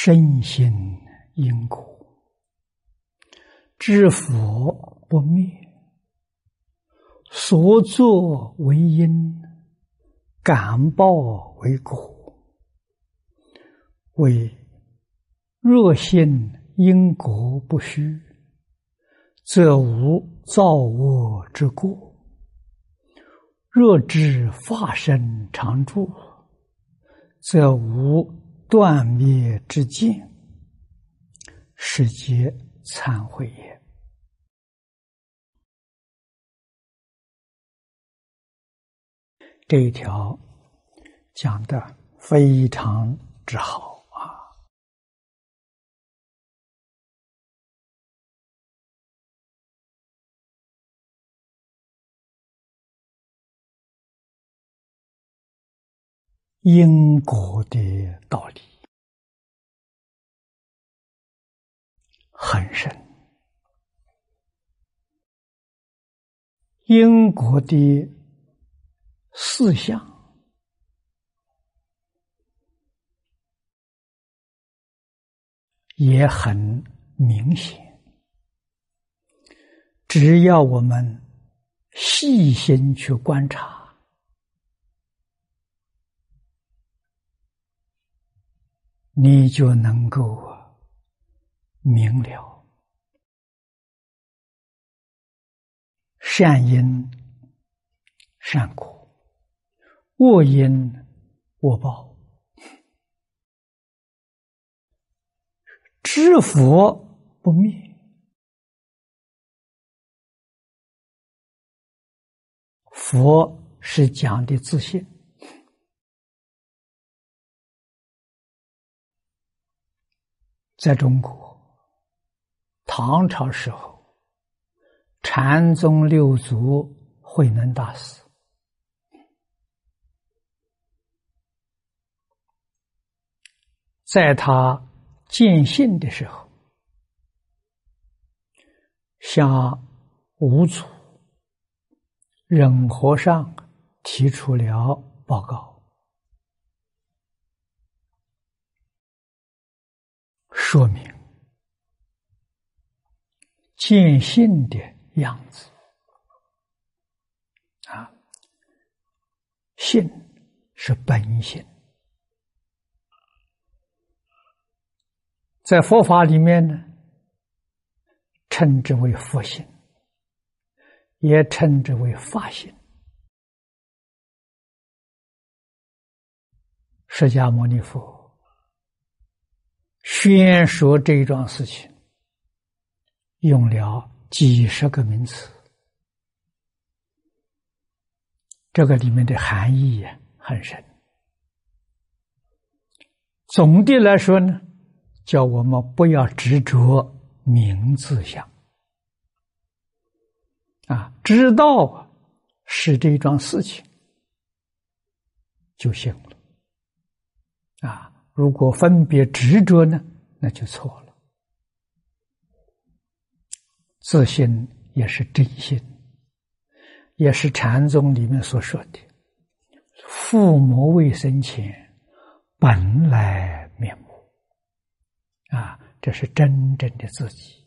深信因果，知佛不灭，所作为因，感报为果。为若信因果不虚，则无造恶之过；若知法身常住，则无断灭之见，是皆忏悔也。这一条讲得非常之好啊！因果的道理很深，因果的四项也很明显，只要我们细心去观察，你就能够明了善因善果，恶因恶报。知佛不灭，佛是讲的自信。在中国唐朝时候，禅宗六祖慧能大师在他见性的时候，向五祖忍和尚提出了报告，说明见性的样子啊，性是本性，在佛法里面呢，称之为佛性，也称之为法性。释迦牟尼佛宣说这一桩事情，用了几十个名词，这个里面的含义很深。总的来说呢，叫我们不要执着名字相啊，知道是这一桩事情就行了啊。如果分别执着呢，那就错了。自信也是真心，也是禅宗里面所说的父母未生前本来面目啊，这是真正的自己。